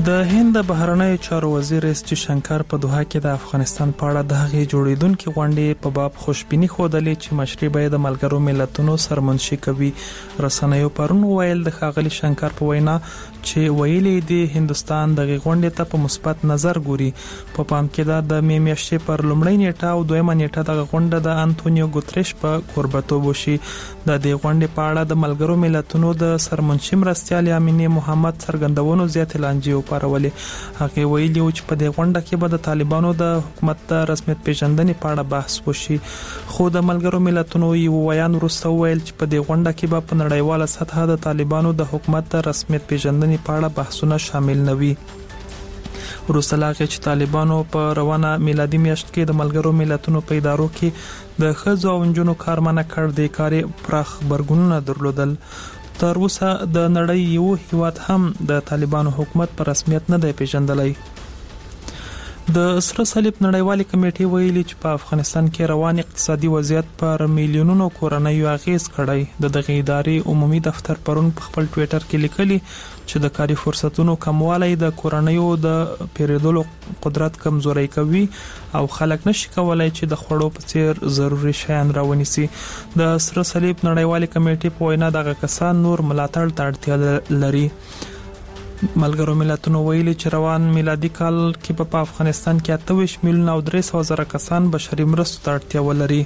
د هند بهرنیو چارو وزیر اس جی شنکر په دوحه کې د افغانستان په اړه د هغې جوړیدونکو غونډې په باب خوشبیني ښودلې چې مشري به د ملګرو ملتونو سرمنشي کوي. رسنیو پرون ویل د ښاغلي شنکر په وینا چې ویلي دی هندستان د غونډې ته په مثبت نظر ګوري. په پام کې د می میاشتې پر لومړۍ نیټه او دویمه نیټه د غونډه د انټونیو ګوتریش په کوربتوب وشي. د دې غونډې په اړه د ملګرو ملتونو د سرمنشي مرستیال امینه محمد څرګندونو زیات لانجې پارولې. هغه ویلي چې په دې غونډه کې به د طالبانو د حکومت د رسمیت پیژندنې په اړه بحث وشي. خو د ملګرو ملتونو یو ویان وروسته ویل چې په دې غونډه کې به په نړیواله سطحه د طالبانو د حکومت د رسمیت پیژندنې په اړه بحثونه شامل نه وي. وروسته لا چې طالبانو په روانه میلادي میاشت کې د ملګرو ملتونو په ادارو کې د ښځو او نجونو کارمنه کړ د کاري پراخ خبرګونونه درلودل. تر اوسه د نړۍ یو هیواد هم د طالبانو حکومت په رسمیت نه دی پیژندلی. د سره صلیب نړیوالې کمیټې ویلي چې په افغانستان کې روان اقتصادي وضعیت پر میلیونونو کورنیو اغیز کړی. دغه ادارې عمومي دفتر پرون په خپل ټوئیټر کې لیکلي چې د کاري فرصتونو کموالی د کورنیو د پیرودلو قدرت کمزوري کوي او خلک نشي کولای چې د خوړو په څیر ضروري شیان راونیسي. د سره صلیب نړیوالې کمیټې په وینا دغه کسان نور ملاتړ ته اړتیا لري. ملګرو ملتونو ویلي چې روان میلادي کال کې په افغانستان کې 28 میلیون او 300,000 کسان بشري مرستو ته اړتیا ولري.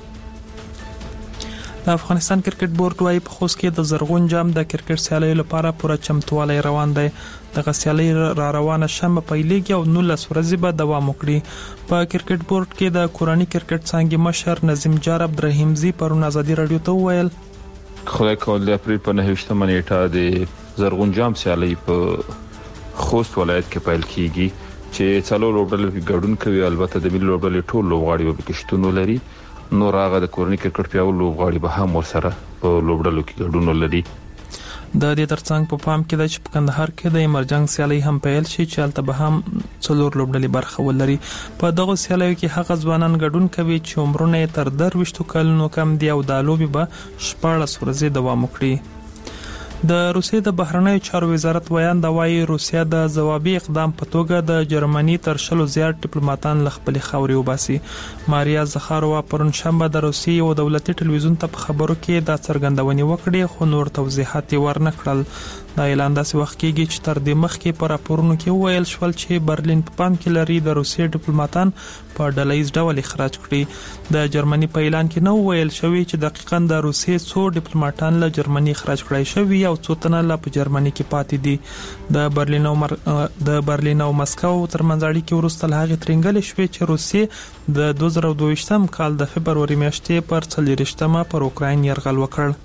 د افغانستان کرکټ بورډ وايي په خوست کې د زرغون جام د کرکټ سیالیو لپاره پوره چمتووالی روان دی. دغه سیالي را روانه شمه پیلېږي او 19 ورځې به دوام وکړي. په کرکټ بورډ کې د کورنۍ کرکټ څانګې مشر نظیم جار عبدالرحیمزي پرون ازادي رادیو ته وویل خدای کول د اپریل په 9 نیټه د زرغون جام سیالي په خوست ولایت کې پیل کیږي چې څلور لوبډلې ګډون کوي. البته د ملي لوبډلې ټول لوبغاړي به پکښتون لري. نو راغه د کورنۍ کرکټ پیاوړي لوبغاړي به هم ورسره په لوبډلو کې ګډون لري. د دې ترڅنګ په پام کې د چې په کندهار کې د ایمرجنس سیالي هم پیل شي چې هلته به هم څلور لوبډلې برخه ولري. په دغه سیالیو کې هغه ځوانان ګډون کوي چې عمرونه تر 20 کلونو کم دي او د لوبي به 14 ورځې دوام وکړي. د روسیې د بهرنیو چارو وزارت ویان دا وايي روسیا د ځوابي اقدام په توګه د جرمني تر 100 زیات ډیپلوماټان له خپل خاورې وباسي. ماریا زخاروا پرون شنبه د روسیې او دولتي ټلویزیون ته په خبرو کې دا څرګندونې وکړې خو نور توضیحات ورنه کړل. دا اعلان داسې وخت کېږي چې تر دې مخکې په راپورونو کې ویل شول چې برلین په پام کې لري د روسیې ډیپلوماټان په ډلهییز ډول اخراج کړي. د جرمني په اعلان کې نو ویل شوی چې دقیقاً د روسیې څو ډیپلوماټان له جرمني اخراج کړای شوی او څو تنه لا په جرمني کې پاتې دي. د برلین او مسکو ترمنځ اړیکې وروسته له هغې ترنګلې شوې چې روسیې د 2022 کال د فبروري میاشتې پر 40 پر اوکراین یرغل وکړ.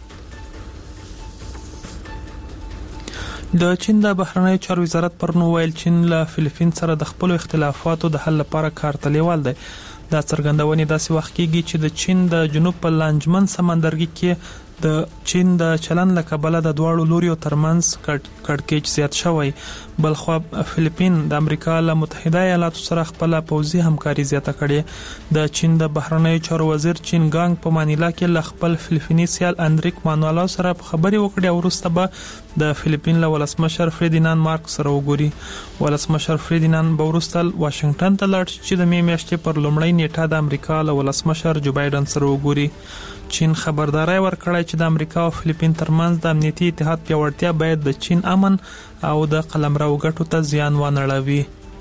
د چین د بهرنیو چارو وزارت پرون ویل چین له فلیپین سره د خپل اختلافاتو د حل لپاره کار ته لیوال دی. دا څرګندونې داسې وخت کېږي چې د چین د جنوب په لانجمن سمندرګي کې د چین د چلن له کبله د دواړو لوریو ترمنځ کړکېچ زیات شوی. بلخوا فلیپین د امریکا له متحده ایالاتو سره خپل پوځي همکاري زیاته کړې. د چین د بهرنیو چارو وزیر چین ګانګ په مانیلا کې له خپل فلیپیني سیال اندریک مانوالو سره خبرې وکړې او وروسته به د فلیپین له ولسمشر فریدیناند مارکوس سره وګوري. ولسمشر فریدیناند به وروسته واشنگټن ته لاړ شي چې د می میاشتې پر لومړۍ نیټه د امریکا له ولسمشر جو بایدن سره وګوري. چین خبرداري ورکړی چې د امریکا او فلیپین ترمنځ د امنیتي اتحاد پیاوړتیا باید د چین امن او د قلمرو ګټو ته زیان ونه اړوي.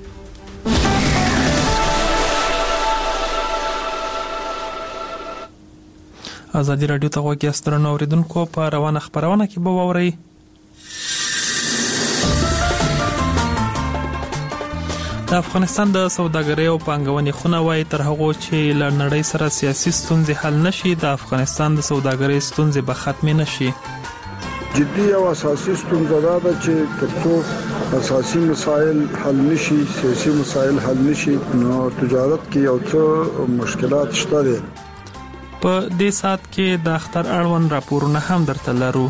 ازادي رادیو ته غوږ یاست درنو اوریدونکو. په روانه خبرونه کې به واورئ د افغانستان د سوداګرۍ او پانګونې خونه وايي تر هغه چې له نړۍ سره سیاسي ستونزې حل نشي د افغانستان د سوداګرۍ ستونزې به ختمې نشي. جدي او اساسي ستونزه دا ده چې ترڅو اساسي مسایل حل نشي سیاسي مسایل حل نشي نو تجارت کې یو څه مشکلات شته دي. په دې سات کې د اختر اړوند راپورونه هم درته لرو.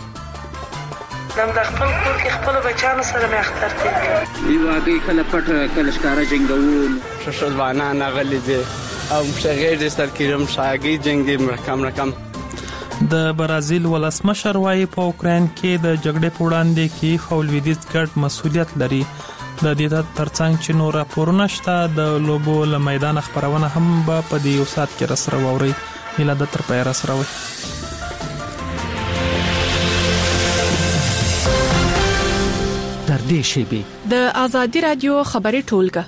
د خپل کور کې خپل بچانو سره مې اختر تیر دی واقعي کله پټ کله ښکارا جنگول ششوانه نغلی دي او شغیر د ستر کېرم شاګي جنگي مرکم د برازیل ولسمشر وايي په اوکراین کې د جګړې په وړاندې کې لویدیځ ګډ مسؤلیت لري. د دې ترڅنګ چې نور راپورونه شته د لوبو له میدان خبرونه هم په دې یو سات کې راسره واوري. هله د تر پای راسره وي. تر دې شیبې د آزادي رادیو خبري ټولګه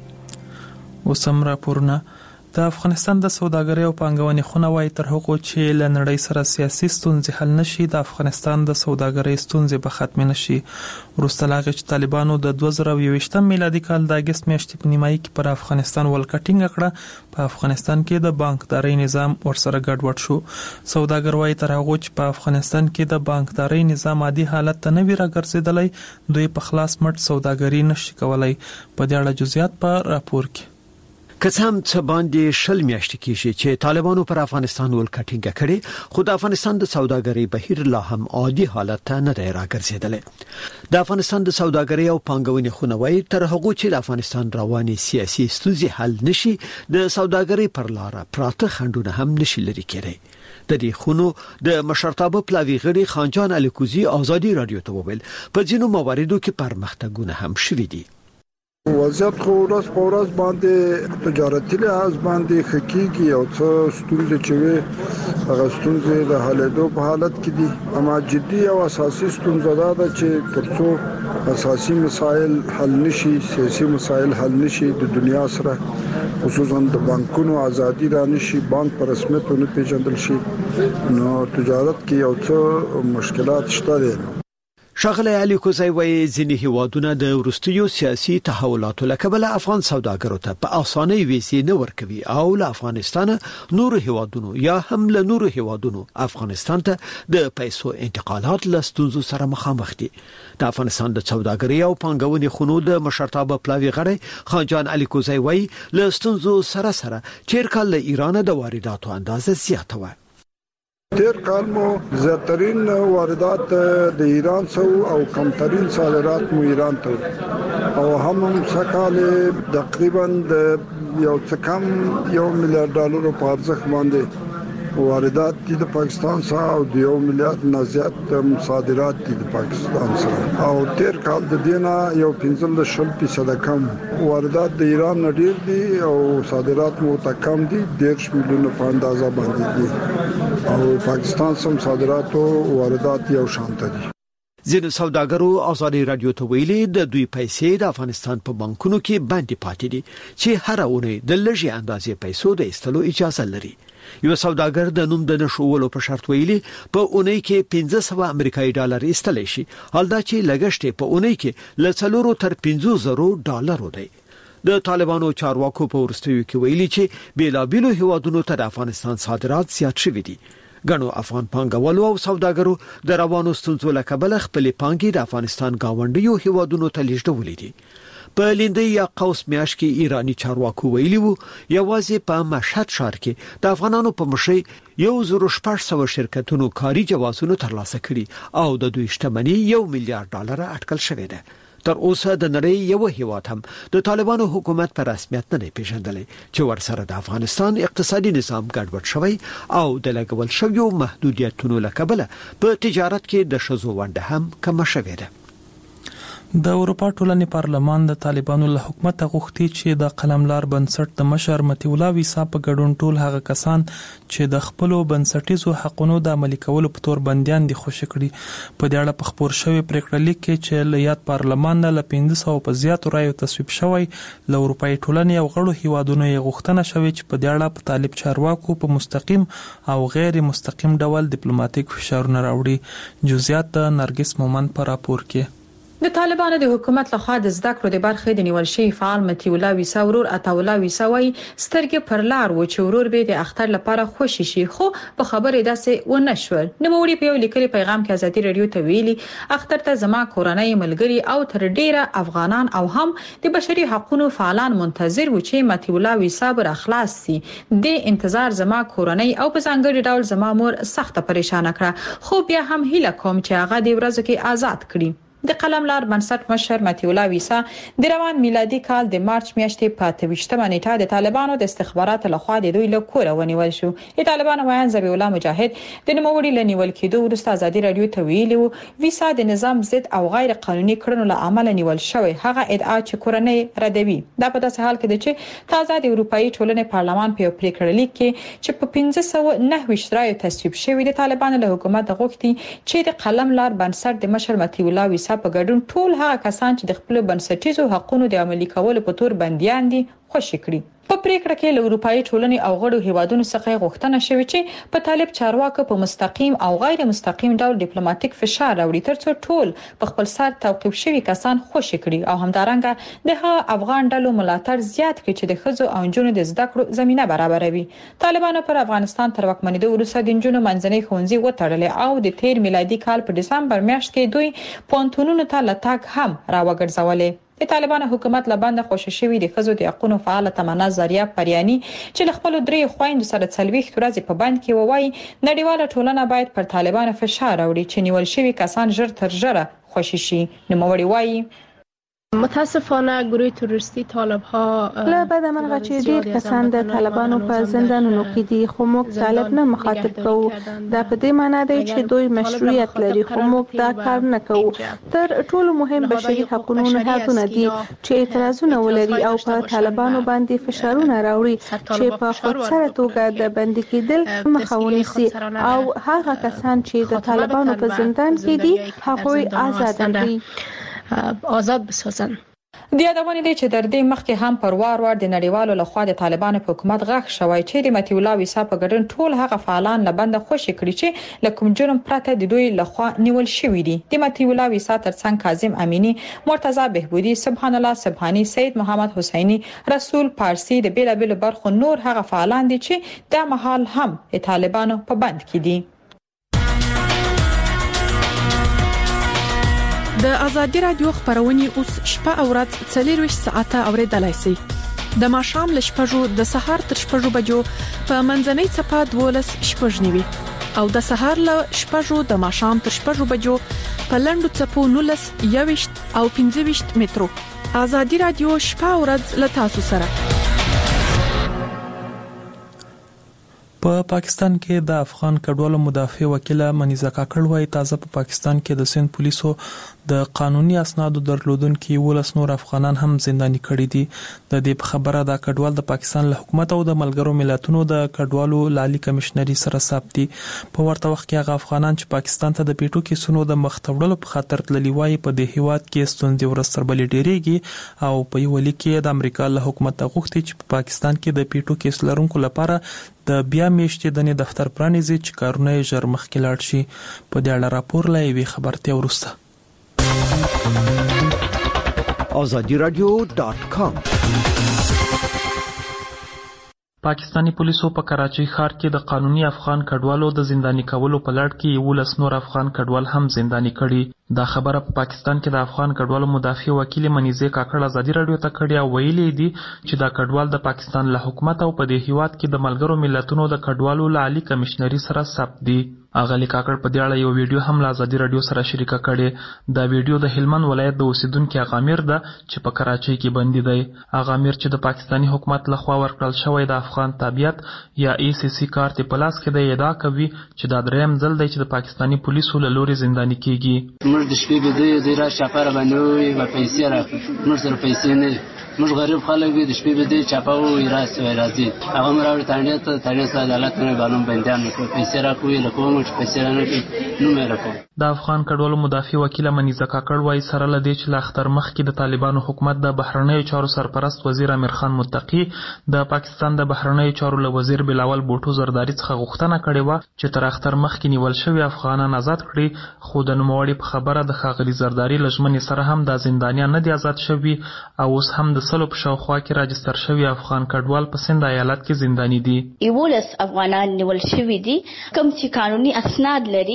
وسم راپورونه. د افغانستان د سوداګرۍ او پانګونې خونه وايي تر هغه چې له نړۍ سره سیاسي ستونزې حل نشي د افغانستان د سوداګرۍ ستونزې به ختم نشي. وروسته لا چې طالبانو د 2021 میلادي کال د اگست میاشتې په نیمایي کې پر افغانستان ولکټینګ کړه په افغانستان کې د بانکداري نظام ورسره ګډوډ شو. سوداګر وايي تر هغه چې په افغانستان کې د بانکداري نظام عادي حالت ته نه وی راګرځیدلی دوی په خلاص مټ سوداګري نشي کولای. په دې اړه جزئیات په راپور کې که څه هم څه باندې شل میاشتې کېږي چې طالبانو پر افغانستان ولکټینګ کړي خو د افغانستان د سوداګرۍ بهیر لا هم عادي حالت ته نه دی راګرځیدلی. د افغانستان د سوداګرۍ او پانګونې خونه وايي تر هغه چې د افغانستان رواني سیاسي ستونزې حل نشي د سوداګرۍ پر لار پراته خنډونه هم نشي لري کېدای. د دې خونو د مشرتابه پلاوی غړي خانجان الیکوزی آزادي رادیو ته وویل په ځینو مواردو کې پرمختګونه هم شوي دي. وضعیت خو ورځ په ورځ باندې تجارتي لحاظ باندې حقيقي او څه ستونزې چې وي هغه ستونزې د حلېدو په حالت کې دي. اما جدي او اساسي ستونزه ده چې ترڅو اساسي مسایل حل نشي سیاسي مسایل حل نشي د دنیا سره خصوصا د بانکونو ازادي را نشي بانک پر رسمیت نه پیژندل شي نو تجارت کې یو څه مشکلات شته دي. ښاغلی الیکوزی وايي ځینې هیوادونه د وروستیو سیاسي تحولاتو له کبله افغان سوداګرو ته په اسانۍ ویزې نه ورکوي او له افغانستان نور هیوادونو یا هم له نور هیوادونو افغانستان ته د پیسو انتقالات له ستونزو سره مخامخ دي. د افغانستان د سوداګرۍ او پانګونې خونو د مشرتابه پلاوی غړي خانجان الیکوزی وايي له ستونزو سره چیر کال له ایران د وارداتو اندازه زیاته و. تیر کال مو زیاترین واردات د ایران سو او کمترین صادرات مو ایران ته او هم سکهال تقریبا د یو څه کم $1 میلیارډ په ارزښت باندې واردات دي د پاکستان سره او د $1 میلیارډ نه زیات صادرات دي د پاکستان سره او تیر کال د دینا یو 15% کم واردات د ایران نه ډیر دي او صادرات مو ته کم دي 10 میلیونه په اندازه باندې دي او پاکستان سم صادرات او واردات یو شان دي. ځینې سوداګرو آزادي رادیو ته ویلي د دوی پیسې د افغانستان په بانکونو کې باندې پاتې دي چې هر اونۍ د لږې اندازې پیسو د ایستلو اجازه لري. یو سوداګر د نوم د نشولو په شرط ویلي په اونۍ کې 1500 امریکایي ډالر ایستل شي حال دا چې لګښت په اونۍ کې له 4 تر 500 ډالر دی. د طالبانو چارواکو په ورستیو کې ویلي چې بیلابیلو هیوادونو ته د افغانستان صادرات زیات شوي دي. غنو افغان پانګوالو او سوداګرو د روانو ستونزو له کبله خپل پانګې د افغانستان گاونډیو هیوادونو ته لیږدولې دي. په لیندۍ یا قوس میاشت کې ایرانی چارواکو ویلي وو یوازې په مشهد ښار کې د افغانانو په مشرۍ 1600 شرکتونو کاري جوازونه ترلاسه کړي او د دوی شتمنۍ $1 میلیارډ اټکل شوې ده. تر اوسه د نړۍ یو هیواد هم د طالبانو حکومت په رسمیت نه پیژندلی چې ورسره د افغانستان اقتصادي نظام ګډوډ شوی او د لګول شویو محدودیتونو له کبله په تجارت کې د ښځو ونډه هم کمه شوې ده. د اروپا ټولنې پارلمان د طالبانو له حکومت غوښتي چې د قلملار بنسټ د مشر متي الله ویسا په ګډون ټول هغه کسان چې د خپل بنسټیزو حقوقو د عملي کولو په تور بنديان دي خوشی کړي. په دې اړه په خبر شوی پریکړه لیک کې چې لیات پارلمان له 500 په زیاتو رایو تصویب شوی له اروپای ټولنې او غړو هیوادونو یې غوښتنه شوی چې په دې اړه په طالب چارواکو په مستقیم او غیر مستقیم ډول ډیپلوماټیک فشارونه راوړي. جزئیات د نرګس مومن په راپور کې. د طالبانو د حکومت لخوا د زده کړو د برخې د نیول شوی فعال متي الله ویسا ورور عطاولا ویسا وای سترګې پر لار و چې ورور به د اختر لپاره خوشی شي خو په خبره داسې و نشول. نوموړي په یو لیکلي پیغام کې آزادي رادیو ته ویلي اختر ته زما کورنۍ ملګری او تر ډیره افغانان او هم د بشري حقوقو فعالان منتظر و چې متي الله ویسا بر اخلاص سي. د انتظار زما کورنۍ او په ځانګړي ډول زما مور سخت پریشان کړه خو بیا هم هیله کوم چې هغه د ورځو کې آزاد کړي. د قلم لار بنسټ مشر متي الله ویسا د روان میلادي کال د مارچ میاشتې په 28مه نیټه د طالبانو د استخباراتو لخوا د دوی له کوره ونیول شو. د طالبانو وایي ذبیح الله مجاهد د نوموړي له نیول کېدو وروسته ازادي رادیو ته ویلي وو ویسا د نظام ضد او غیر قانوني کړنو له امله نیول شوی. هغه ادعا چې کورنۍ ردوي. دا په داسې حال کې ده چې تازه د اروپאי ټولنې پارلمان په پریکړه لیک کې چې په 1509 رایو تصویب شوی د طالبانو له حکومت غوښتي چې د قلم لار بنسټ د مشر متي الله ویسا په ګډون ټول هغه کسان چې د خپل بنسټیزو حقوقو د عملي کولو په تور بنديان دي خوشی کړي. په پریکړه کې له اروپאי ټولنې او غړو هیوادونو څخه غوښتنه شوې چې په طالب چارواکو په مستقیم او غیر مستقیم ډول ډیپلوماټیک فشار راوړي ترڅو ټول په خپل سر توقيف شوي کسان خوشی کړي او همدارنګه د افغان ډلو ملاتړ زیات کړي چې د خځو او نجونو د زده کړو زمينه برابروي. طالبانو پر افغانستان تر واکمنېدو وروسته د نجونو منځنۍ ښوونځي وتړلې او د 13 میلادي کال په دسمبر میاشت کې دوی پونتونونو ته لټاک هم راوګرځولې. د طالبانو حکومت لبنده خوشی شوی د خزو د حقوقو فعال تمنا زریه پریانی چې خپل درې خويندو سره څلويخ ورځې په بند کې ووایي نړیواله ټولنه باید پر طالبانو فشار راوړي چې نیول شوی کسان ژر تر ژره خوشی شي. نوموړي وایي متاسفانه گروه تروریستی طالب ها له بعد منغه چې ډیر کسان د طالبانو په زندانونو کې دي خو موږ طالب نه مخاطب کوو. دا په دې معنی دی چې دوی مشروعیت لري خو موږ دا کار نه کوو. تر ټولو مهم بشري حقوقو نهادونه دي چې اعتراضونه ولري او په طالبانو باندې فشارونه راوړي چې په خودسره توګه د بندي کېدل مخه ونیسي او هغه کسان چې د طالبانو په زندان کې دي هغوی آزاد کړي آزاد بسازن. د یادونه دي چې در دې مخکې هم پر وار د نړیوالو لخوا د طالبانو په حکومت غږ شوی چې د متي الله ویسا په ګډون ټول هغه فعالان لبنده خوشی کړي چې لکه جرم پرته د دوی لخوا نیول شوی دي. د متي الله ویسا ترڅنګ کاظم امینی، مرتضی بهبودی، سبحان الله سبحانی، سید محمد حسینی، رسول پارسی د بیلابل برخو نور هغه فعالان دي چې د محل هم د طالبانو په بند کې دي. د ازادي رادیو خبرونه اوس شپه او ورځ 24 ساعته اوریدلای شئ. د ماښام ل شپږو د سهار تر شپږو بجو په منځنۍ صفه 12 شپږ نیوي او د سهار ل شپږو د ماښام تر شپږو بجو په لندو صفو 19 21 او 25 مترو. ازادي رادیو شپه او ورځ ل تاسو سره. په پاکستان کې د افغان کډوالو مدافع وکیل منیزه کاکړ وايي تازه په پاکستان کې د سند پولیسو د قانوني اسنادو درلودونکو ولس نور افغانان هم زنداني کړي دي. د دې خبره د کډوال د پاکستان له حکومت او د ملګرو ملتونو د کډوالو لالي کمشنري سره ثابتي. په ورته وخت کې هغه افغانان چې پاکستان ته د پیټو کیسونو د مختوړلو په خاطر تللی وایي په دې هیواد کې ستونزې ورستر بلې ډېریږي او په یو لیک کې د امریکا له حکومت غوښتي چې په پاکستان کې د پیټو کیس لرونکو لپاره د بیا میشتې د دفتر پرانیزي چې کارونه ژر مخکې لاړ شي. په دې اړه راپور لا یوې خبرتیا ورسته azadiradio.com. پاکستانی پولیسو په کراچۍ ښار کې د قانوني افغان کډوالو د زنداني کولو په لړ کې 11 نور افغان کډوال هم زنداني کړي. دا خبره په پاکستان کې د افغان کډوالو مدافع وکیل منیزه کاکړ ازادي رادیو ته کړي او ویلي دي چې دا کډوال د پاکستان له حکومت او په دې هیواد کې د ملګرو ملتونو د کډوالو لالي کمشنري سره ثبت دي. اغلی کاکړ په دې اړه یو ویډیو هم له ازادي رادیو سره شریک کړي. دا ویډیو د هلمند ولایت د اوسیدونکو اغامیر ده چې په کراچۍ کې بندي دی. اغامیر چې د پاکستانی حکومت لخوا ورکړل شوی د افغان تابعیت یا ECC کارت په لاس کې دی ادعا کوي چې دا دریم ځل دی چې د پاکستانی پولیسو له لوري زنداني کیږي. موږ د شپې به د را شفاره باندې و پیسې راکړو. موږ سره پیسې نه موږ غریب خلک دي. د شپې به د چاپاو راځي هغه مراوړ تاړي ته عدالت نه غواړم بندیان کو پیسې راکوي لکه موږ پیسې نه کوي نو مې راکو. د افغان کډوالو مدافع وکیل منیزه کاکړ وايي سره لدی چې لا اختر مخ کې د طالبانو حکومت د بهرنیو چارو سرپرست وزیر امیر خان متقی د پاکستان د بهرنیو چارو له وزیر بلاول بوټو زرداری څخه غوښتنه کړې و چې تر اختر مخ کې نیول شوی افغانان آزاد کړي. خو د نوموړي په خبره د ښاغلي زرداری لژمنې سره هم د زندانیان نه دي آزاد شوي او اوس هم د سلو په شاوخوا کې راجستر شوی افغان کډوال په سند ایالت کې زنداني دي. 11 افغانان نیول شوي دي کوم چې قانوني اسناد لري،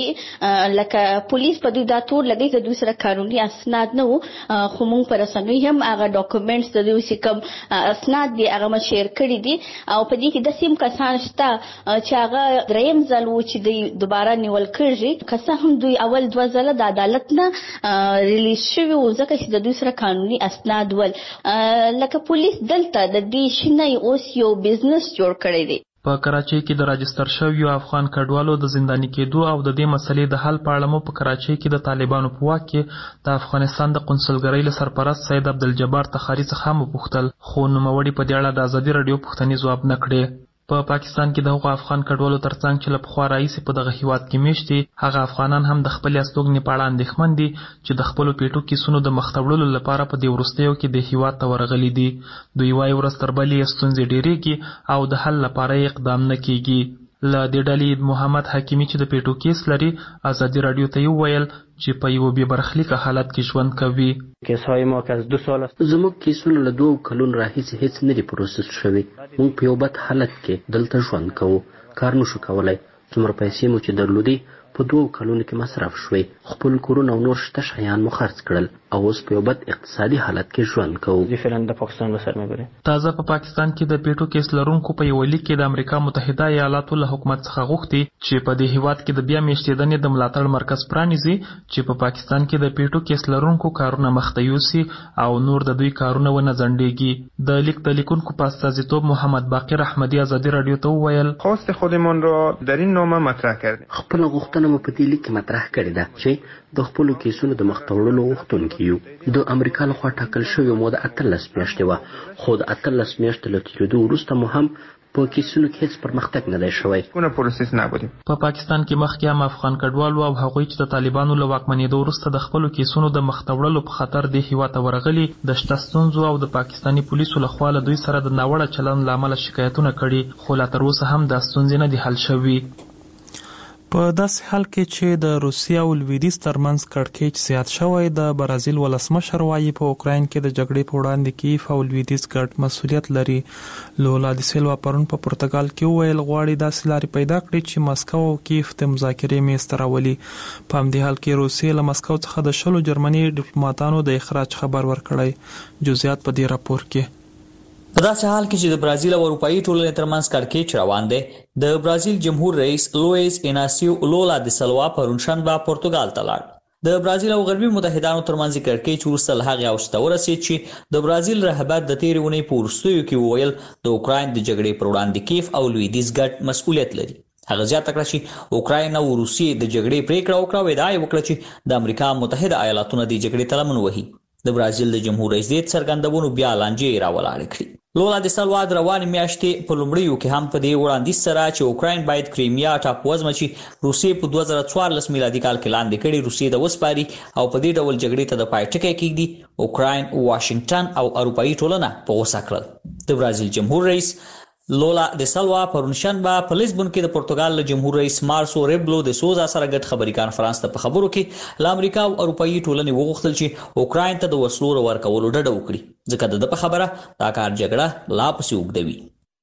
لکه پولیس په دوی دا تور لګي چې دوی سره قانوني اسناد نه وو، خو موږ پر رسنوي هم هغه ډاکومېنټس د دوی چې کوم اسناد دي هغه ما شیر کړي دي او په دې کې د سیم کسان شته چې هغه دریم ځل وو چې دوی دوباره نیول کړي، که څه هم دوی اول 2 ځله د عدالت نه ریلیز شوي وو ځکه چې د دوی سره قانوني اسناد ول. لکه پولیس دلته د دې شنه اوس یو بزنس جوړ کړی دی. په کراچۍ کې د راجستر شویو افغان کډوالو د زنداني کېدو او د دې مسلې د حل په اړه مو په کراچۍ کې د طالبانو په واک کې د افغانستان د قونسلګرۍ له سرپرست سید عبدالجبار تخاري څخه مو پوښتل، خو نوموړي په دې اړه د ازادي راډیو پوښتنې ځواب نه کړې. په پاکستان کې د هغو افغان کډوالو ترڅنګ چې له پخوا راهیسې په دغه هیواد کې میشت دي، هغه افغانان هم د خپلې استوګنې په اړه اندېښمن دي چې د خپلو پیټو کیسونو د مخ ته وړلو لپاره په دې وروستیو کې د هیواد ته ورغلي دي. دوی وایي ورځ تر بلې ستونزې ډېرېږي او د حل لپاره یې اقدام نه کېږي. له دې ډلې محمد حکیمي چې د پیټو کیس لري ازادي راډیو ته یې وویل چې په یو بې برخلیکه حالت کې ژوند کوي. کیسهای ما که از 2 سال است زموږ کیسونه له 2 کلونو راهیسې هیڅ نه دي پروسس شوي. موږ په یو بد حالت کې دلته ژوند کوو، کار نشو کولی. څومره پیسې مو چې درلودې په 2 کلونو کې مصرف شوي، خپل کورونه او نور شته شیان مو خرڅ کړل او اوس په یو بد اقتصادي حالت کې ژوند کوو. فعلا د پاکستان به سر مبري. تازه په پاکستان کې د پیټو کیس لرونکو په یو لیک کې د امریکا متحده ایالاتو له حکومت څخه غوښتي چې په دې هیواد کې د بیا میشتېدنې د ملاتړ مرکز پرانیزي چې په پاکستان کې د پیټو کیس لرونکو کارونه مخته یوسي او نور د دوی کارونه ونه ځنډېږي. د لیک د لیکونکو په استازیتوب محمد باقر احمدي ازادي راډیو ته وویل خواست خودمان را در این نامه مطرح کردیم. خپل غوښتنه مو په دې لیک کې مطرح کړې ده چې د خپلو کیسونو د مخته وړلو غوښتونکي یو. د امریکا لخوا ټاکل شوې موده 18 میاشتې وه، خو د 18 میاشتې له تېرېدو وروسته مو هم په کیسونو کې هیڅ پرمختګ نه دی شوی. په پاکستان کې مخکې هم افغان کډوالو او هغوی چې د طالبانو له واکمنېدو وروسته د خپلو کیسونو د مخته وړلو په خاطر دې هیواد ته ورغلي د شته ستونزو او د پاکستاني پولیسو لخوا له دوی سره د ناوړه چلند له امله شکایتونه کړي، خو لا تر اوسه هم دا ستونزې نه دي حل شوي. په داسې حال کې چې د روسیې او لویدیځ ترمنځ کړکېچ زیات شوی، د برازیل ولسمشر وایي په اوکراین کې د جګړې په وړاندې کیف او لویدیځ ګډ مسؤلیت لري. لولا د سیلوا پرون په پرتګال کې وویل غواړي داسې لارې پیدا کړي چې مسکو او کیف د مذاکرې میز ته راولي. په همدې حال کې روسیې له مسکو څخه د 10 جرمني ډیپلوماټانو د اخراج خبر ورکړی. جزئیات په دې راپور کې. په داسې حال کې چې د برازیل او اروپایي ټولنې ترمنځ کړکېچ روان دی، د برازیل جمهور رئیس لویس ایناسیو لولا د سلوا پرون شنبه پرتګال ته لاړ. د برازیل او غربي متحدانو ترمنځ کړکېچ وروسته له هغې اوج ته ورسېد چې د برازیل رهبر د تېرې اونۍ په وروستیو کې وویل د اوکراین د جګړې پر وړاندې کیف او لویدیځ ګډ مسؤلیت لري. هغه زیاته کړه چې اوکراین او روسیې د جګړې پریکړه وکړه او ادعا یې وکړه چې د امریکا متحده ایالاتونه د جګړې ته لمن وهي. د برازیل د جمهور رئیس دې څرګندونو بیا لانجې راولاړې کړې. لولا د سلوا د روانې میاشتې په لومړیو کې هم په دې وړاندیز سره چې اوکراین باید کریمیا ټاپووزمه چې روسیې په 2014 میلادي کال کې لاندې کړي روسیې ته وسپاري او په دې ډول جګړې ته د پای ټکی کېږدي، اوکراین، واشنگټن او اروپایي ټولنه په غوسه کړل. د برازیل جمهور رئیس لولا د سلوا پرون شنبه په لیسبون کې د پرتګال له جمهور رئیس مارسو ریبلو د سوزا سره ګډ خبري کانفرنس ته په خبرو کې له امریکا او اروپایي ټولنې وغوښتل چې اوکراین ته د وسلو ورکولو ډډه وکړي، ځکه د په خبره دا کار جګړه لا پسې اوږدوي.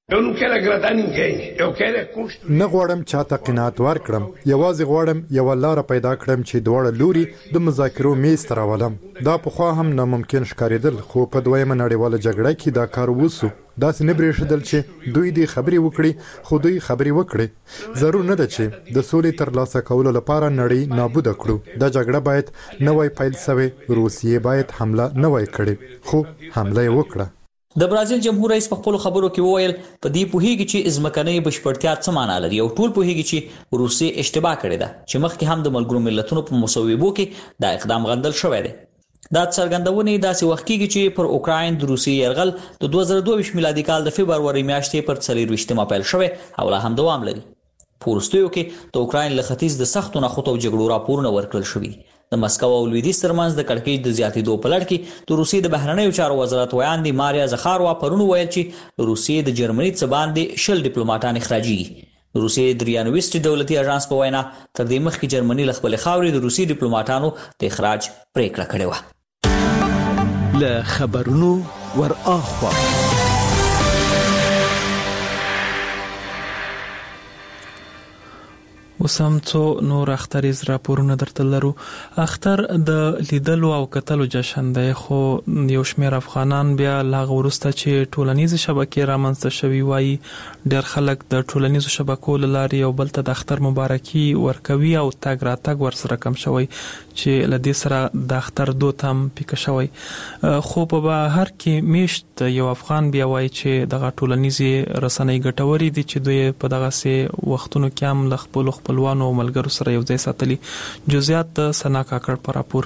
نه غواړم چاته قناعت ورکړم، یوازې غواړم یوه لاره پیدا کړم چې دواړه لوري د مذاکرو میز ته راولم. دا پخوا هم ناممکن ښکارېدل، خو په دویمه نړیواله جګړه کې دا کار وسو. داسې نه برېښېدل چې دوی دې خبرې وکړي، خو دوی خبرې وکړي. ضرور نه ده چې د سولې ترلاسه کولو لپاره نړۍ نابوده کړو. دا جګړه باید نوی پیل سوی، روسیې باید حمله نوی کړي، خو حمله یې وکړه. د برازیل جمهور رئیس په خپلو خبرو کې وویل په دې پوهیږي چې ځمکنۍ بشپړتیا څه معنا لري او ټول پوهیږي چې روسیې اشتباه کړې ده چې مخکې هم د ملګرو ملتونو په مصوبو کې دا اقدام غندل شوی دی. دا څرګندونې داسې وخت کېږي چې پر اوکراین د روسیې یرغل د 2022 میلادي کال د فبروري میاشتې پر 24 پیل شوی او لا هم دوام لري. په وروستیو کې د اوکراین له ختیځ د سختو نښتو او جګړو راپورونه ورکړل شوي. د مسکو او لویدیځ ترمنځ د کړکېچ د زیاتېدو په لړ کې د روسیې د بهرنیو چارو وزارت ویاندې ماریا زخاروا پرون ویل چې روسیې د جرمني څخه باندې 10 ډیپلوماټان اخراجېږي. د روسیې د ریا نویسټي دولتي اژانس په وینا تر دې مخکې جرمني له خپلې خاورې د روسي ډیپلوماټانو د اخراج پریکړه کړې وه. له خبرونو ور اخوا. وسم څو نور اختریز راپورونه درته لرو. اختر د لیدلو او کتلو جشن دی، خو یو شمېر افغانان بیا لاغه ورسته چې ټولنیز شبکې رامنځته شوي وایي ډېر خلک د ټولنیزو شبکو له لارې یو بل ته د اختر مبارکي ورکوي او تګ راتګ ورسره کم شوی چې له دې سره د اختر دود هم پیکه شوی. خو په بهر کې میشت یو افغان بیا وایي چې دغه ټولنیزې رسنۍ ګټورې دي چې دوی په دغسې وختونو کې هم له خپلو خپلوانو او ملګرو سره یو ځای ساتلي. جزئیات د سنا کاکړ په راپور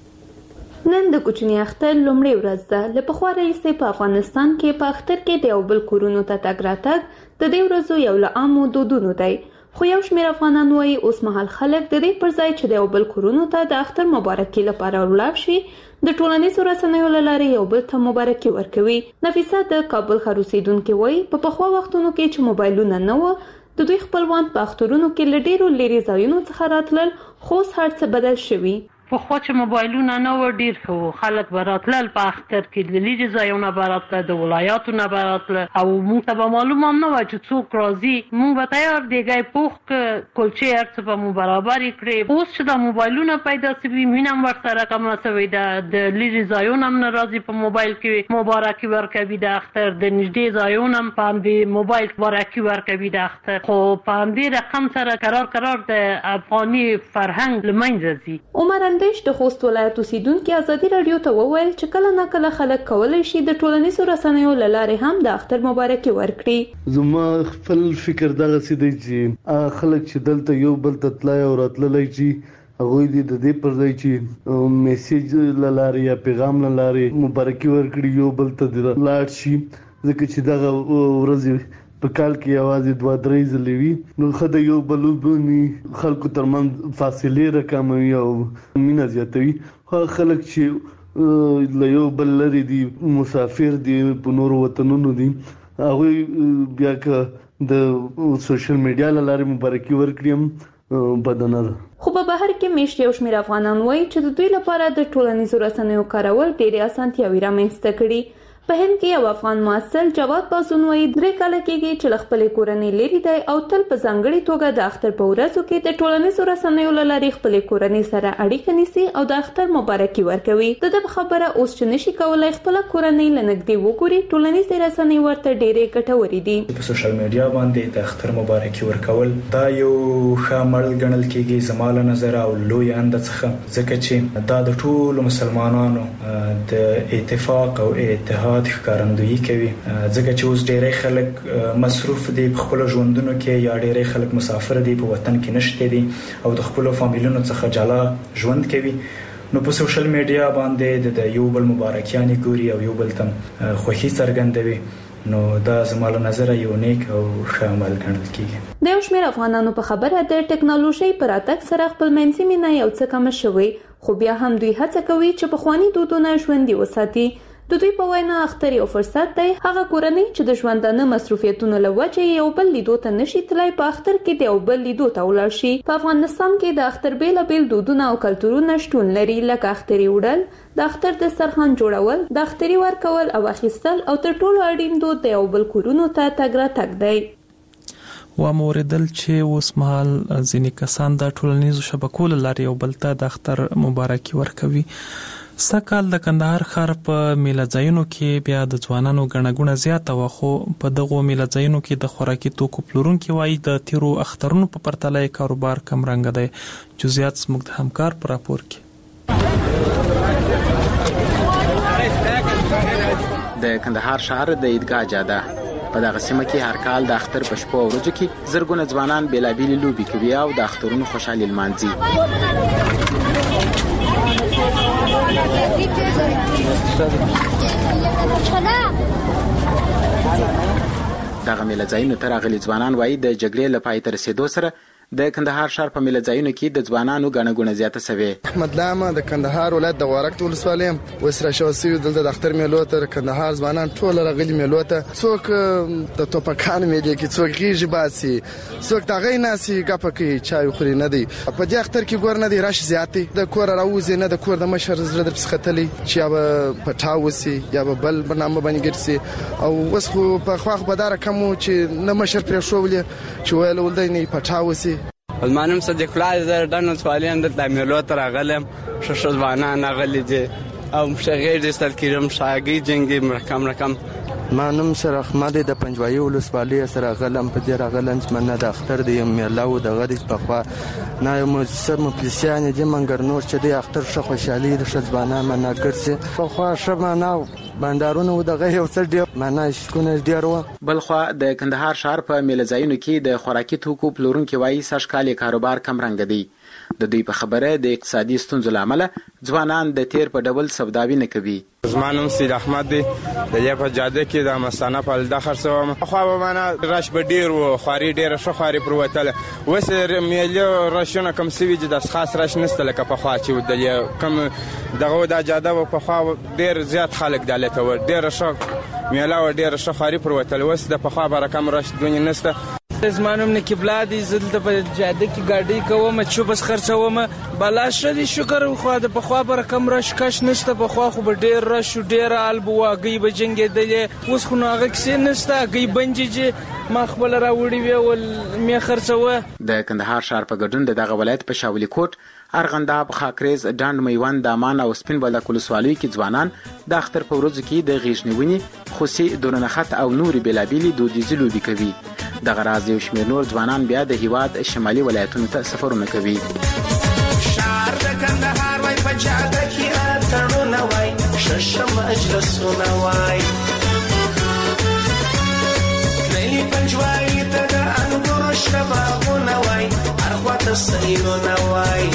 کې. نن د کوچني اختر لومړۍ ورځ ده. له پخوا راهیسې په افغانستان کې په اختر کې د یو بل کورونو ته تګ راتګ د دې ورځو یو له عامو دودونو دی. خو یو شمېر افغانان وایي اوس مهال خلک د دې پر ځای چې د یو بل کورونو ته د اختر مبارکي لپاره ولاړ شي د ټولنیزو رسنیو له لارې یو بل ته مبارکي ورکوي. نفیسه د کابل ښار اوسیدونکې وایي په پخوا وختونو کې چې موبایلونه نه و د دوی خپلوان په اخترونو کې له ډېرو لرې ځایونو څخه راتلل، خو اوس هر څه بدل شوي. پخوا چې موبایلونه نه و ډېر ښه و، خلک به راتلل په اختر کې، له لرې ځایونه به راتله، د ولایاتو نه به راتله او موږ ته به معلوم هم نه وه چې څوک راځي. موږ به تیار دیګی پوخ که کلچې هر څه به مو برابرې کړې. اوس چې دا موبایلونه پیدا شوي مینه هم ورسره کمه شوې ده، د لرې ځایونه هم نه راځي په موبایل کې مبارکي ورکوي د اختر، د نږدې ځایونه هم په همدې موبایل مبارکي ورکوي د اختر. خو په همدې رقم سره قرار د افغاني فرهنګ له منځه ځي. عمر اندیش د خوست ولایت اوسیدونکي ازادي راډیو ته وویل چې کله نه کله خلک کولی شي د ټولنیزو رسنیو له لارې هم د اختر مبارکي ورکړي. زما خپل فکر دغسې دی چې خلک چې دلته یو بل ته تللی او راتللی چې هغوی دې د دې پر ځای چې میسیج له لارې یا پیغام له لارې مبارکي ورکړي یو بل ته لاړ شي، ځکه چې دغه ورځې په کال کې یوازې 2-3 ځلې وي، نو ښه د یو بل وبني خلکو ترمنځ فاصلې راکموي او مینه زیاتوي. خو خلک چې له یو بل لرې دي، مسافر دي، په نورو وطنونو دي، هغوی بیا که د سوشل میډیا له لارې مبارکي ورکړي هم بده نه ده. خو په بهر کې میشت یو شمېر افغانان وایي چې د دوی لپاره د ټولنیزو رسنیو کارول ډېرې اسانتیاوې رامنځته کړي. په هند کې یو افغان محصل جواد بازون وایي 3 کاله کېږي چې له خپلې کورنۍ لرې دی او تل په ځانګړې توګه د اختر په ورځو کې د ټولنیزو رسنیو له لارې خپلې کورنۍ سره اړیکه نیسي او د اختر مبارکي ورکوي. د ده په خبره اوس چې نشي کولای خپله کورنۍ له نږدې وګوري، ټولنیزې رسنۍ ورته ډېرې ګټورې دي. په سوشل میډیا باندې د اختر مبارکي ورکول دا یو ښه عمل ګڼل کېږي زما له نظره او لوی انده څخه، ځکه چې دا د ټولو مسلمانانو د اتفاق او اتحاد ښکارندویي کوي، ځکه چې اوس ډېری خلک مصروف دي په خپلو ژوندونو کې، یا ډېری خلک مسافر دي، په وطن کې نشته دي او د خپلو فامیلونو څخه جلا ژوند کوي. نو په سوشل میډیا باندې د یو بل مبارکیانې ګوري او یو بل ته خوښي څرګندوي، نو دا زما له نظره یو نیک او ښه عمل ګڼل کېږي. د یو شمېر افغانانو په خبره د ټکنالوژۍ په راتګ سره خپلمنځي مینه یو څه کمه شوې، خو بیا هم دوی هڅه کوي چې پخواني دودونه ژوندي وساتي. د دوی په وینا اختر یو فرصت دی. هغه کورنۍ چې د ژوندانه مصروفیتونو له وجې یو بل لیدو ته نشي تللی، په اختر کې د یو بل لیدو ته ولاړ شي. په افغانستان کې د اختر بیلابیل دودونه او کلتورونه شتون لري، لکه اختري وړل، د اختر دسترخوان جوړول، د اختري ورکول او اخیستل، او تر ټولو اړین دود د یو بل کورونو ته تګ راتګ دی. و موردل چې اوس مهال ځینې کسان د ټولنیزو شبکو له لارې یو بل ته د اختر مبارکي ورکوي. سږکال د کندهار ښار په میله ځایونو کې بیا د ځوانانو ګڼه ګوڼه زیاته وه، خو په دغو میله ځایونو کې د خوراکي توکو پلورونکي وایي د تیرو اخترونو په پرتله یې کاروبار کمرنګه دی. جزئیات زموږ د همکار په راپور کې. د کندهار ښار د عیدګاه جاده په دغه سیمه کې هر کال د اختر په شپو او ورځو کې زرګونه ځوانان بېلابېلې لوبې کوي او د اخترونو خوشحالي لمانځي. دغه میله ځایونو ته راغلي ځوانان وایي د جګړې له پای ته رسېدو سره د کندهار ښار په میله ځایونو کې د ځوانانو ګڼه ګوڼه زیاته سوې. احمد لامه د کندهار ولایت د غورک ولسوالۍ اوس راشو سوي دلته د اختر میلو ته کندهار ځوانان ټول راغلي میلو ته. څوک د توپکانو میلې کې، څوک غیږي باسي، څوک تاغې ناسي ګپه کوي، چای خوري نه دی. په دې اختر کې ګور نه دی رش زیاتې د کور راوځي، نه د کور د مشر زړه در څختلی چې یا به پټاوسی یا به بل برنامه باندې ګرځي. او اوس خو په خواخ بداره کوم چې نه مشر پرې شوولې چې ویل ولدی نه پټاوسی. المانم صدیق الله زر دنو سوالین د میلو تر غلم شش ځوانان غلي دي او مشغیر د استل کېرم شاګي جنگي رقم مانم سره احمد د پنجوایي ولسوالۍ سره غلم په دې راغلم چې منه د اختر د میلاو د غریب په خوا نه مو سر مپلیسیان دي منګر نور چې د اختر شخه خوشالي د شځبانه منه ګرځي په خوا شمه نه بندارونه دغه یو څه ډیر منه شکونه ډیر و. بل خو د کندهار ښار په میله ځایونو کې د خوراکي توکو پلورونکو وایي سږکال کاروبار کم رنګ دی. د دوی په خبره د اقتصادي ستونزو لامل ځوانان د تیر په ډول سوداوي نه کوي. زمانم سید احمد دی د یې په جاده کې د مستانه په د خرڅوم خو به معنا راش به ډیر و خاري ډیر شو خاري پروتله وس میله راشونه کم سوي د خاص راش نسته لکه په خوا چې د کم دغه د جاده په خوا ډیر زیات خلک دالته و ډیر شو میله و ډیر شو خاري پروتله وس د په خوا بر کم راش دونی نسته. زمانم نکبلا دي زلته په جاده کې ګاډي کوم چې بس خرڅوم بلا شدي شکر خو د په خوا بر کم راش کش نشته په خوا خو به ډیر راش ډیر البو واګي به جنگ دی اوس خو ناغه کسي نشته گي بنجي ما خپل راوړي وی ول می خرڅوه. د کندهار ښار په ګډون دغه ولایت په شاولي کوټ ارغنداب خاکریز ډاند میوند دامان او سپین بلک ولسوالۍ کې ځوانان د اختر په ورځو کې د غیږنیونې خوسي دورنخت او نوري بلابيلي دودیزي لوبي کوي. دغه راز یو شمېر نور ځوانان بیا د هیواد شمالي ولایتونو ته سفرونه کوي. شعر د کندهار وای په جاده کې اتړونه وای شش مجلسونه وای کلی پنجوایي ته د انګورو شبابونه وای اخواته سیلونه وای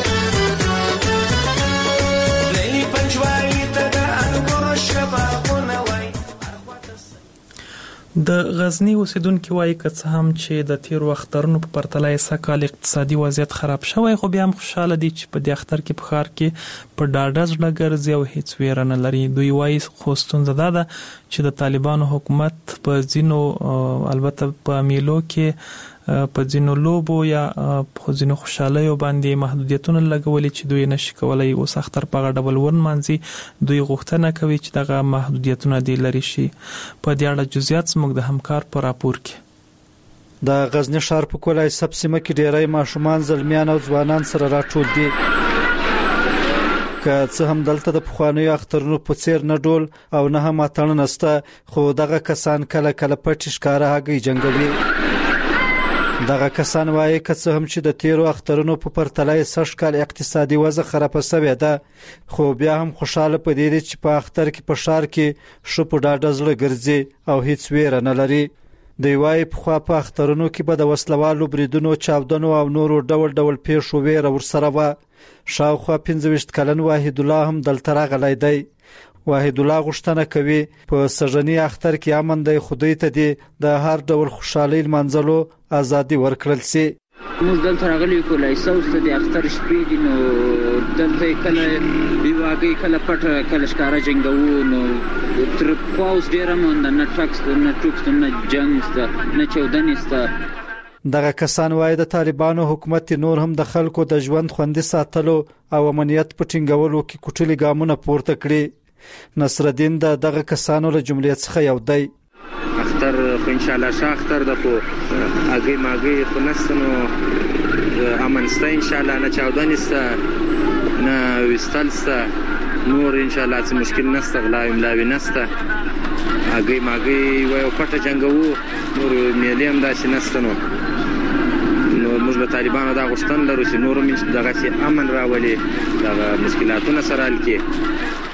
کلی پنجوایي ته د انګورو شبابونه وای. د غزنی اوسیدونکو وایي که څه هم چې د تیر وختونو په پرتله یې سکهال اقتصادي وضعیت خراب شوی خو بیا هم خوشاله دي چې په دې اختر کې په ښار کې په ډاډه زړه ګرځي او هیڅ ویره نه لري. دوی وایي خو ستونزه دا ده چې د طالبانو حکومت په ځینو البته په میلو کې په ځینو لوبو یا په ځینو خوشالیو باندې محدودیتونه لګولي چې دوی نشي کولای اوس اختر په ډبل ون مانځي. دوی غوښتنه کوي چې دغه محدودیتونه دې لري شي. په دې اړه جزئیات زموږ د همکار په راپور کې. د غزنی ښار په کولای سب سیمه کې ډیری ماشومان زلمیان او ځوانان سره راټول دي. که څه هم دلته د پخوانیو اخترونو په څیر نه ډول او نه هم اتڼ نسته خو دغه کسان کله کله پټ ښکارا هګي جنگوي. دغه کسان وایي که څه هم چې د تیرو اخترونو په پرتله سږکال اقتصادي وضع خراب شوې ده خو بیا هم خوشاله پدې دي چې په اختر کې په ښار کې شو په ډاډه زړه ګرځي او هیڅ ویره نه لري. دی وایي په په اخترونو کې به د وسلوالو بریدونو چاودنو او نورو ډول ډول پیښو ویره ورسره و. شاوخوا 15 کلن واحد الله هم دلته راغلی دی. واحد الله غوښتنه کوي په سژنی اختر کې امن دی خدای ته دی د هر ډول خوشحالي منځلو ازادي ورکړل سي. موږ دلته راغلي کولای سوس د اختر شپې دي نو دلته کله بیواګي کله پټ کله ښکارا جنگو نو تر پاوس ډیره مونږ نه ټاکس نه جنگ نه چودنسته. دغه کسان وایي د طالبانو حکومت نور هم د خلکو د ژوند خوندي ساتلو او امنیت په ټینګولو کې کوټلي ګامونه پورته کړي. نصر الدین دغه کسانو له جملې څخه یو دی. اختر خو ان شاء الله شاختر د خو اگې ماګې خو نستنو امنسته ان شاء الله نه چاودنسته نه وستلسته نور ان شاء الله څه مشکل نسته غلا املاوي نسته اگې ماګې وایو پټه جنگو نور میلیم داسې نستنو نو موږ له طالبانو دا غوښتنه لرو چې نور هم دغه امن راولي دغه مشکلاتونه سره حل کړي.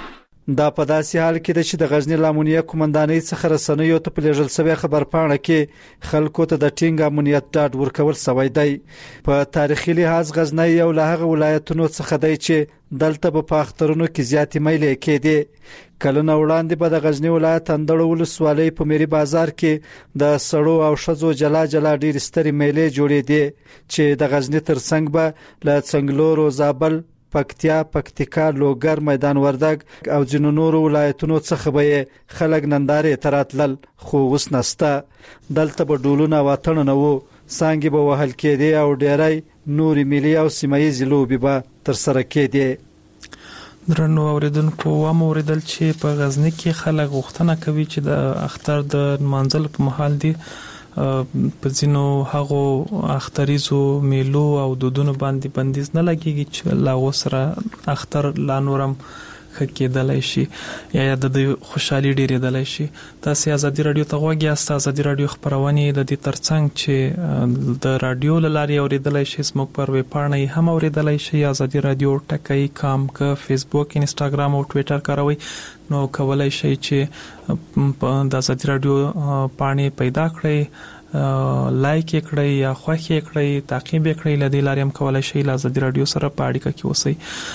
دا په داسې حال کې چې د غزنی لامونیه قومندانۍ څخه رسنیو ته په لېږل شوی خبرپاڼه کې خلکو ته د ټینګ امنیت ډاډ ورکول شوی دی. په تاریخي لحاظ غزنی یو له هغه ولایتونو څخه دی چې دلته په اخترونو کې زیاتې میلې کېدې. کلونه وړاندې په د غزنی ولایت اندړ ولسوالۍ په میری بازار کې د سړو او شذو جلا جلا ډېر ستري میلې جوړېدې چې د غزنی ترڅنګ به له څنګلور او زابل پکتیا، پکتیکا، لوګر، میدان وردګ او ځینو نورو ولایتونو څخه به خلک نندارې تراتلل، خو اوس نسته. دلته به ډولونه وطن نه وو، سانګې به وهل کېدې او ډېری نوري ملي او سیمایي لوبې به ترسره کېدې. درنو اوریدونکو اوریدل چې په غزنی کې خلک غوښتنه کوي چې د اختر د منځل په مهال دی په ځینو هغو اختریزو میلو او دودونو باندې بندیز نه لګیږي چې لا وسره اختر لا نورم کېدلای شي یا د خوشحالي ډیرېدلای شي. تاسو ازادي رادیو ته غوږی یاست. ازادي رادیو خبرونه د دې ترڅنګ چې د رادیو لارې اوریدلای شي، زموږ پر ویب پاڼه هم اوریدلای شي. ازادي رادیو ټکی کام که فیسبوک، انستګرام او ټوئیټر کاروي نو کولای شي چې د ازادي رادیو پاڼې پیدا کړئ، لایک کړئ یا خوښ کړئ، تعقیب کړئ. لدې لارې هم کولای شي له ازادي رادیو سره په اړیکه کې اوسئ.